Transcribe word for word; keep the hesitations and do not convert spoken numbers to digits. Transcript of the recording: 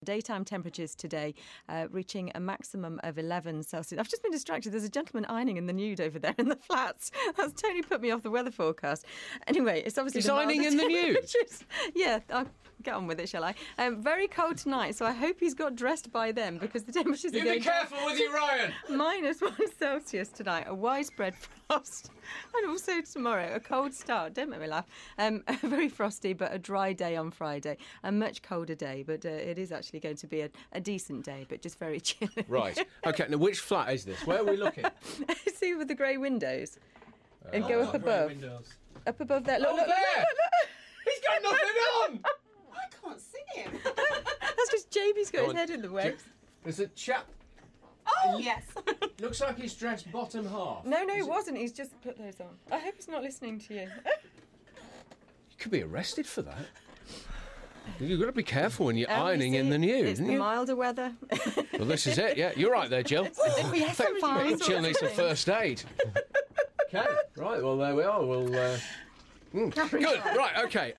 Daytime temperatures today uh, reaching a maximum of eleven Celsius. I've just been distracted. There's a gentleman ironing in the nude over there in the flats. That's totally put me off the weather forecast. Anyway, it's obviously... He's ironing in the nude? Yeah, I'll get on with it, shall I? Um, very cold tonight, so I hope he's got dressed by then because the temperatures you are going... You be careful with your iron! Minus one Celsius tonight, a widespread frost. And also tomorrow, a cold start. Don't make me laugh. Um, a very frosty but a dry day on Friday. A much colder day, but uh, it is actually going to be a, a decent day, but just very chilly. Right. OK, now which flat is this? Where are we looking? See with the grey windows. Uh, and go oh, up above. Up above there. Look, oh, look, there! look, look, look. He's got nothing on! I can't see him. That's just Jamie's got Go his on. head in the way. There's a chap... Oh, yes. Looks like he's dressed bottom half. No, no, Is it wasn't. He's just put those on. I hope he's not listening to you. You could be arrested for that. You've got to be careful when you're Um, you ironing see, in the nude, It's isn't the you? milder weather. Well, this is it, yeah. You're right there, Jill. Oh, yes, I think, I think Jill needs some first aid. OK, right, well, there we are. We'll... Uh... Mm. Good, right, OK.